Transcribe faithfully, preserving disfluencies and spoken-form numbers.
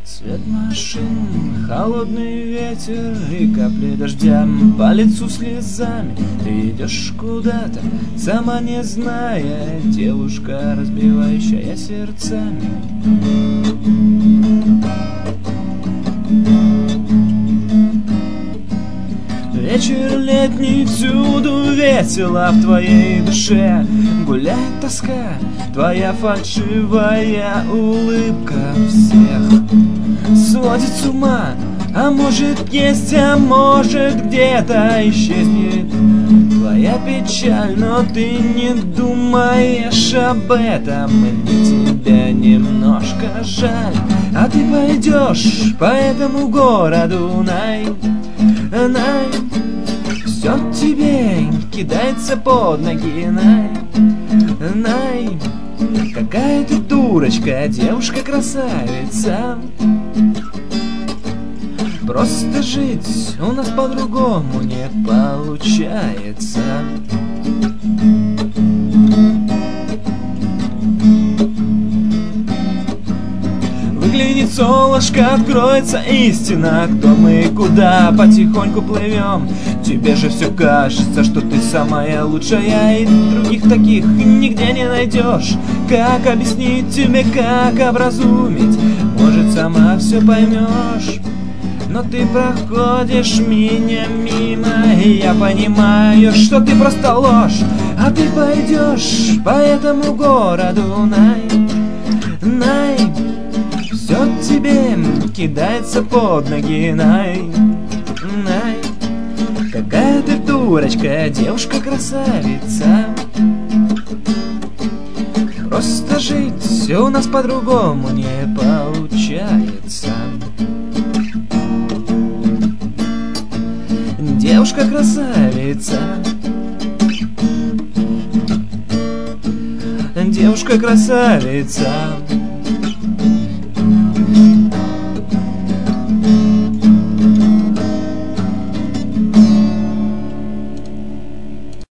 Свет машин, холодный ветер и капли дождя по лицу слезами. Ты идешь куда-то, сама не зная, девушка, разбивающая сердцами. Вечер летний, всюду весело в твоей душе. Гуляет тоска, твоя фальшивая улыбка всех сводит с ума. А может есть, а может где-то исчезнет твоя печаль, но ты не думаешь об этом, мне тебя немножко жаль. А ты пойдешь по этому городу, най, най, все тебе кидается под ноги, най, най. Какая ты дурочка, девушка-красавица. Просто жить у нас по-другому не получается. Выглянет солнышко, откроется истина, кто мы и куда потихоньку плывем. Тебе же все кажется, что ты самая лучшая, и других таких нигде не найдешь. Как объяснить тебе, как образумить? Может, сама все поймешь. Но ты проходишь меня мимо, и я понимаю, что ты просто ложь. А ты пойдешь по этому городу, най, най, все тебе кидается под ноги, най, най. Какая ты дурочка, девушка-красавица. Просто жить у нас по-другому не получается. Девушка-красавица, девушка-красавица.